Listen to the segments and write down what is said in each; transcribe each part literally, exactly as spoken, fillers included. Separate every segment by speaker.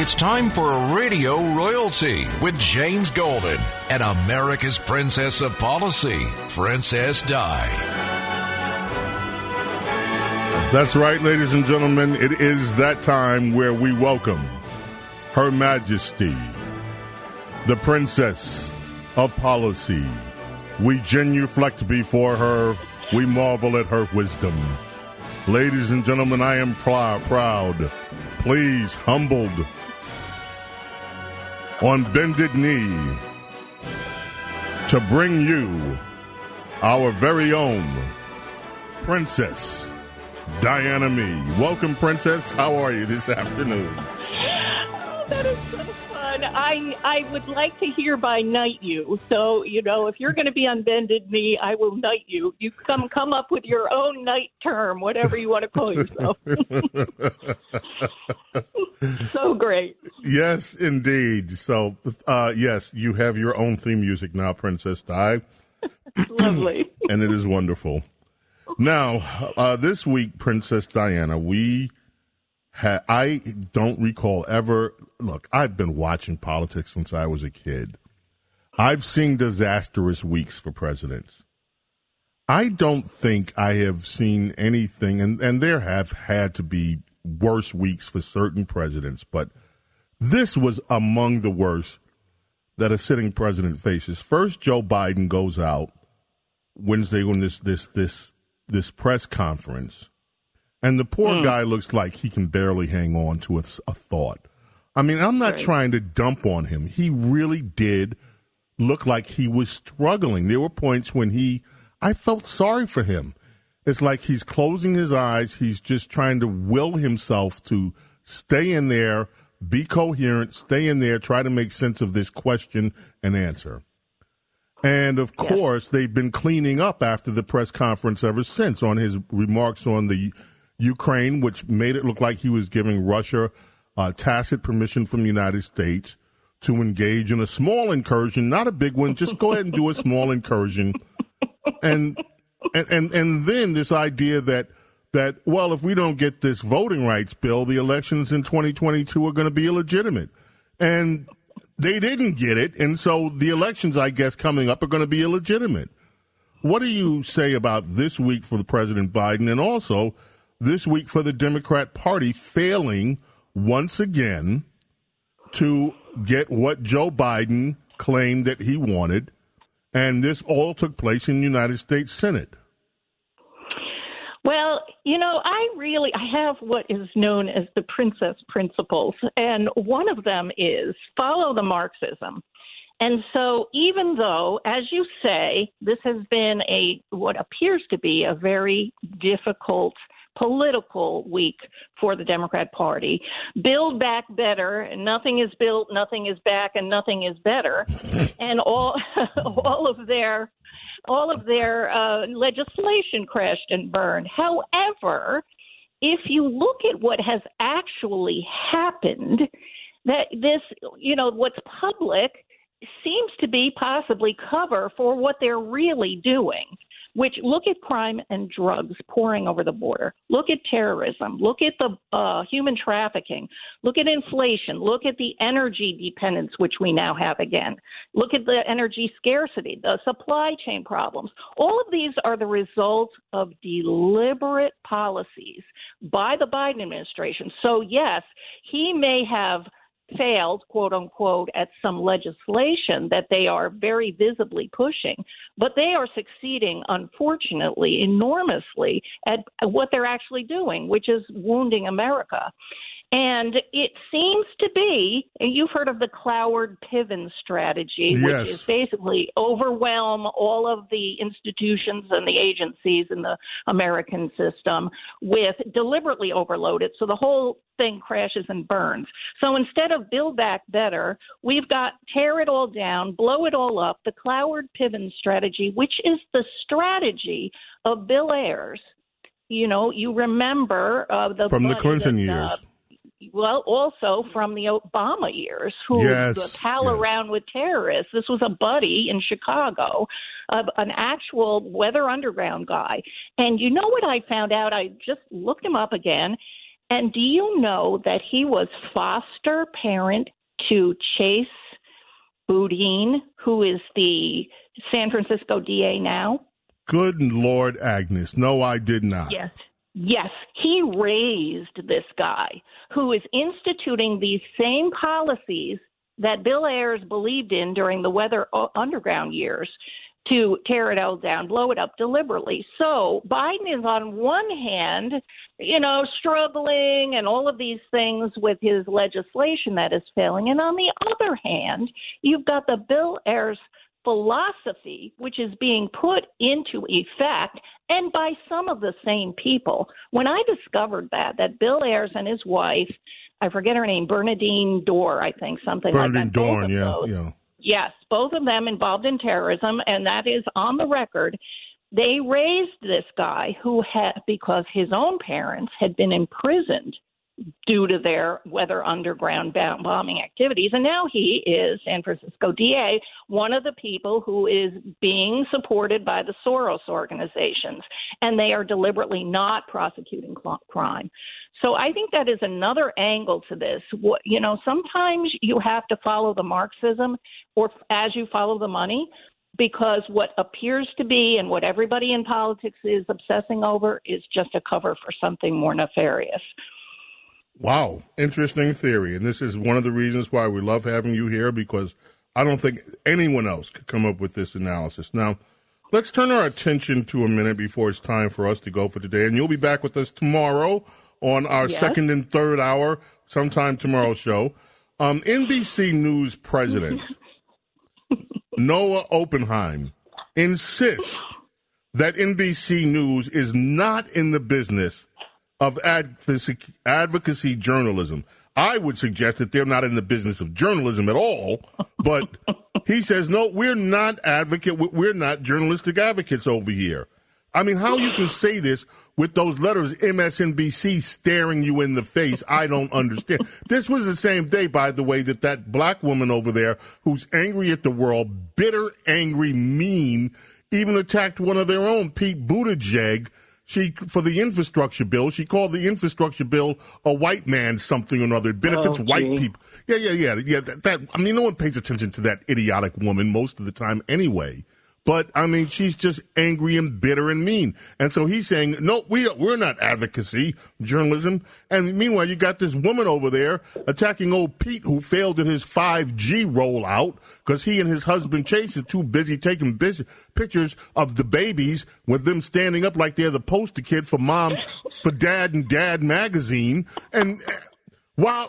Speaker 1: It's time for Radio Royalty with James Golden and America's Princess of Policy, Princess Di.
Speaker 2: That's right, ladies and gentlemen. It is that time where we welcome Her Majesty, the Princess of Policy. We genuflect before her. We marvel at her wisdom. Ladies and gentlemen, I am pl- proud, pleased, humbled, on bended knee, to bring you our very own Princess Diana Me. Welcome, Princess. How are you this afternoon?
Speaker 3: Oh, that is so fun. I I would like to hereby knight you. So, you know, if you're going to be on bended knee, I will knight you. You come come up with your own knight term, whatever you want to call yourself. So great.
Speaker 2: Yes, indeed. So, uh, yes, you have your own theme music now, Princess Di.
Speaker 3: Lovely.
Speaker 2: And it is wonderful. Now, uh, this week, Princess Diana, we had, I don't recall ever, look, I've been watching politics since I was a kid. I've seen disastrous weeks for presidents. I don't think I have seen anything, and, and there have had to be worse weeks for certain presidents, but this was among the worst that a sitting president faces. First, Joe Biden goes out Wednesday on this this this this press conference, and the poor mm. guy looks like he can barely hang on to a, a thought. I mean, I'm not right. trying to dump on him. He really did look like he was struggling. There were points when he, I felt sorry for him. It's like he's closing his eyes. He's just trying to will himself to stay in there, be coherent, stay in there, try to make sense of this question and answer. And, of yeah. course, they've been cleaning up after the press conference ever since on his remarks on the Ukraine, which made it look like he was giving Russia uh, tacit permission from the United States to engage in a small incursion, not a big one. Just go ahead and do a small incursion. And and and, and then this idea that, that, well, if we don't get this voting rights bill, the elections in twenty twenty-two are going to be illegitimate. And they didn't get it, and so the elections, I guess, coming up are going to be illegitimate. What do you say about this week for the President Biden, and also this week for the Democrat Party failing once again to get what Joe Biden claimed that he wanted, and this all took place in the United States Senate?
Speaker 3: Well, you know, I really I have what is known as the princess principles, and one of them is follow the Marxism. And so even though, as you say, this has been a what appears to be a very difficult political week for the Democrat Party, build back better, nothing is built, nothing is back, and nothing is better, and all all of their all of their uh, legislation crashed and burned. However, if you look at what has actually happened, that this, you know, what's public seems to be possibly cover for what they're really doing, which look at crime and drugs pouring over the border. Look at terrorism. Look at the uh, human trafficking. Look at inflation. Look at the energy dependence, which we now have again. Look at the energy scarcity, the supply chain problems. All of these are the result of deliberate policies by the Biden administration. So, yes, he may have failed, quote unquote, at some legislation that they are very visibly pushing, but they are succeeding, unfortunately, enormously at what they're actually doing, which is wounding America. And it seems to be, you've heard of the Cloward-Piven strategy,
Speaker 2: yes.
Speaker 3: which is basically overwhelm all of the institutions and the agencies in the American system with deliberately overload it so the whole thing crashes and burns. So instead of build back better, we've got tear it all down, blow it all up, the Cloward-Piven strategy, which is the strategy of Bill Ayers. You know, you remember uh, the
Speaker 2: from the Clinton
Speaker 3: that,
Speaker 2: years.
Speaker 3: Uh, Well, also from the Obama years, who
Speaker 2: yes,
Speaker 3: pal
Speaker 2: yes.
Speaker 3: around with terrorists. This was a buddy in Chicago, uh, an actual Weather Underground guy. And you know what I found out? I just looked him up again. And do you know that he was foster parent to Chase Boudin, who is the San Francisco D A now?
Speaker 2: Good Lord, Agnes. No, I did not.
Speaker 3: Yes. Yes. He raised this guy who is instituting these same policies that Bill Ayers believed in during the Weather Underground years to tear it all down, blow it up deliberately. So Biden is on one hand, you know, struggling and all of these things with his legislation that is failing. And on the other hand, you've got the Bill Ayers philosophy, which is being put into effect and by some of the same people. When I discovered that, that Bill Ayers and his wife, I forget her name, Bernadine Dorn, I think, something
Speaker 2: Bernadine
Speaker 3: like that.
Speaker 2: Dorn, yeah,
Speaker 3: those,
Speaker 2: yeah.
Speaker 3: Yes, both of them involved in terrorism, and that is on the record. They raised this guy who had, because his own parents had been imprisoned due to their Weather Underground bombing activities. And now he is San Francisco D A, one of the people who is being supported by the Soros organizations, and they are deliberately not prosecuting crime. So I think that is another angle to this. What, you know, sometimes you have to follow the Marxism or as you follow the money, because what appears to be and what everybody in politics is obsessing over is just a cover for something more nefarious.
Speaker 2: Wow. Interesting theory. And this is one of the reasons why we love having you here, because I don't think anyone else could come up with this analysis. Now, let's turn our attention to a minute before it's time for us to go for today. And you'll be back with us tomorrow on our yes. second and third hour, sometime tomorrow's show. Um, N B C News president Noah Oppenheim insists that N B C News is not in the business of advocacy, advocacy journalism. I would suggest that they're not in the business of journalism at all, but he says, no, we're not advocate, we're not journalistic advocates over here. I mean, how you can say this with those letters M S N B C staring you in the face, I don't understand. This was the same day, by the way, that that black woman over there who's angry at the world, bitter, angry, mean, even attacked one of their own, Pete Buttigieg, She for the infrastructure bill. She called the infrastructure bill a white man something or another. It benefits oh, white people. Yeah, yeah, yeah, yeah. That, that I mean, no one pays attention to that idiotic woman most of the time anyway. But I mean, she's just angry and bitter and mean. And so he's saying, no, we we're not advocacy journalism. And meanwhile, you got this woman over there attacking old Pete, who failed at his five G rollout because he and his husband Chase are too busy taking busy pictures of the babies with them standing up like they're the poster kid for mom, for dad and dad magazine. And while,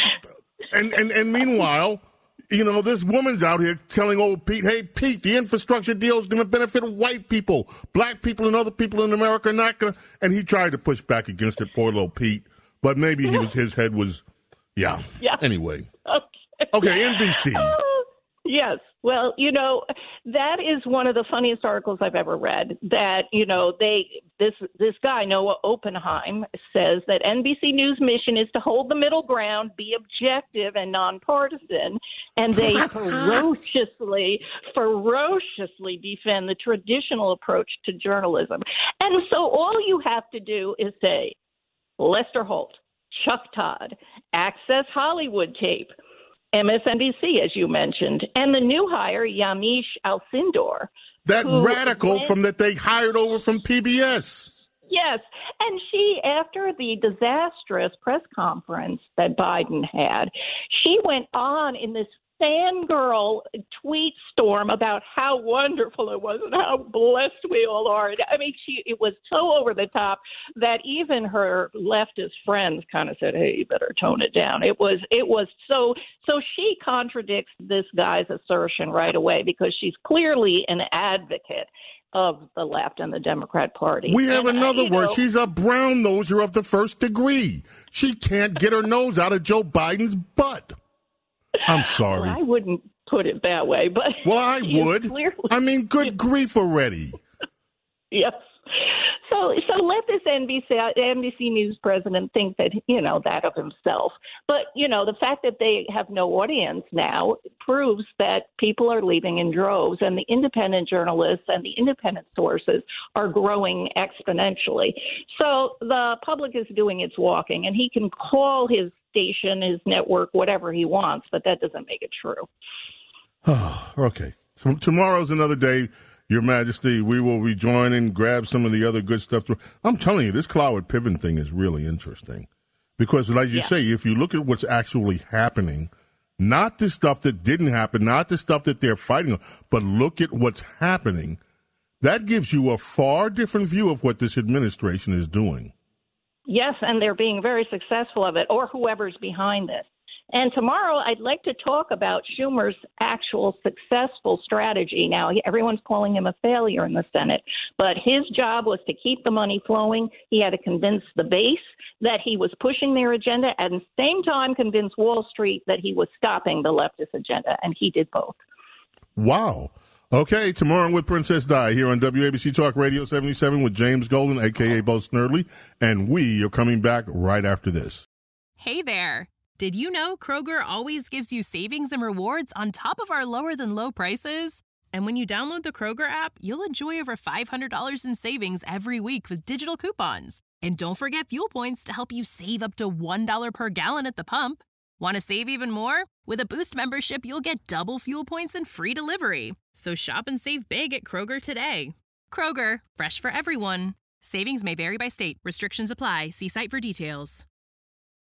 Speaker 2: and, and, and meanwhile, you know, this woman's out here telling old Pete, hey, Pete, the infrastructure deal is going to benefit white people. Black people and other people in America are not going to. And he tried to push back against it, poor little Pete. But maybe he was his head was, yeah. yeah. Anyway. Okay. Okay, N B C.
Speaker 3: Uh, yes. Well, you know, that is one of the funniest articles I've ever read, that, you know, they this this guy, Noah Oppenheim, says that N B C News' mission is to hold the middle ground, be objective and nonpartisan, and they ferociously, ferociously defend the traditional approach to journalism. And so all you have to do is say, Lester Holt, Chuck Todd, Access Hollywood tape, M S N B C, as you mentioned, and the new hire, Yamiche Alcindor.
Speaker 2: That radical went, from that they hired over from P B S.
Speaker 3: Yes. And she, after the disastrous press conference that Biden had, she went on in this fangirl tweet storm about how wonderful it was and how blessed we all are. I mean, she it was so over the top that even her leftist friends kind of said, hey, you better tone it down. It was it was so so she contradicts this guy's assertion right away, because she's clearly an advocate of the left and the Democrat Party.
Speaker 2: We have
Speaker 3: and,
Speaker 2: another
Speaker 3: uh,
Speaker 2: word.
Speaker 3: Know,
Speaker 2: she's a brown noser of the first degree. She can't get her nose out of Joe Biden's butt. I'm sorry.
Speaker 3: Well, I wouldn't put it that way, but
Speaker 2: well, I would.
Speaker 3: Clearly,
Speaker 2: I mean, good grief already.
Speaker 3: Yes. So, so let this N B C, N B C News president think that, you know, that of himself. But, you know, the fact that they have no audience now proves that people are leaving in droves, and the independent journalists and the independent sources are growing exponentially. So the public is doing its walking, and he can call his station, his network, whatever he wants, but that doesn't make it true.
Speaker 2: Oh, okay. So tomorrow's another day. Your Majesty, we will rejoin and grab some of the other good stuff. I'm telling you, this Cloward Piven thing is really interesting because, like you yeah. say, if you look at what's actually happening, not the stuff that didn't happen, not the stuff that they're fighting, but look at what's happening, that gives you a far different view of what this administration is doing.
Speaker 3: Yes, and they're being very successful of it, or whoever's behind this. And tomorrow, I'd like to talk about Schumer's actual successful strategy. Now, everyone's calling him a failure in the Senate, but his job was to keep the money flowing. He had to convince the base that he was pushing their agenda, and at the same time convince Wall Street that he was stopping the leftist agenda, and he did both.
Speaker 2: Wow. Okay, tomorrow with Princess Di here on W A B C Talk Radio seventy-seven with James Golden, a k a. Bo Snerdley, and we are coming back right after this.
Speaker 4: Hey there. Did you know Kroger always gives you savings and rewards on top of our lower-than-low prices? And when you download the Kroger app, you'll enjoy over five hundred dollars in savings every week with digital coupons. And don't forget fuel points to help you save up to one dollar per gallon at the pump. Want to save even more? With a Boost membership, you'll get double fuel points and free delivery. So shop and save big at Kroger today. Kroger, fresh for everyone. Savings may vary by state. Restrictions apply. See site for details.